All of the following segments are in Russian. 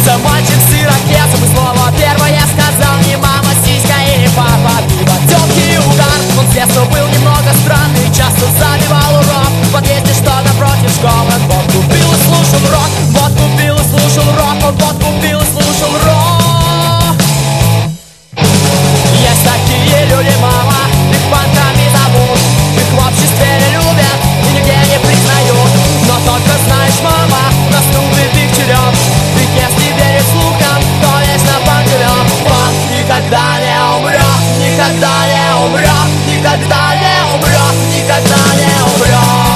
Родился мальчик с ирокезом, и слово первое сказал не мама, сиська или папа, пиво, тёлки и угар. Он с детства был немного странный, часто забивал урок в подъезде, что напротив школы. Водку пил и слушал рок, водку пил и слушал рок, он водку пил и слушал рок. Есть такие люди, мама, их панками зовут, их в обществе не любят и нигде не признают. Но только знаешь, мама, наступит их черед, ведь если верить слухам, то вечно панк живет. Панк никогда не умрет, никогда не умрет, никогда не умрет, никогда не умрет.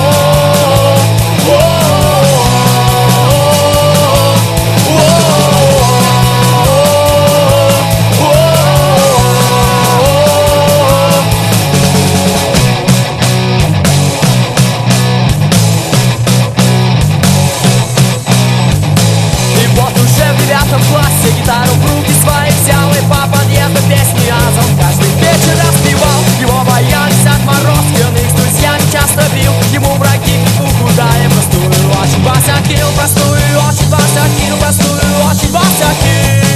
В классе гитару в руки свои взял, и по подъезду песни азом каждый вечер распевал. Его боялись отморозки, он их с друзьями часто бил. Ему враги кукуху дали простую, очень Вася кинул простую, очень Вася кинул простую, очень Вася кинул.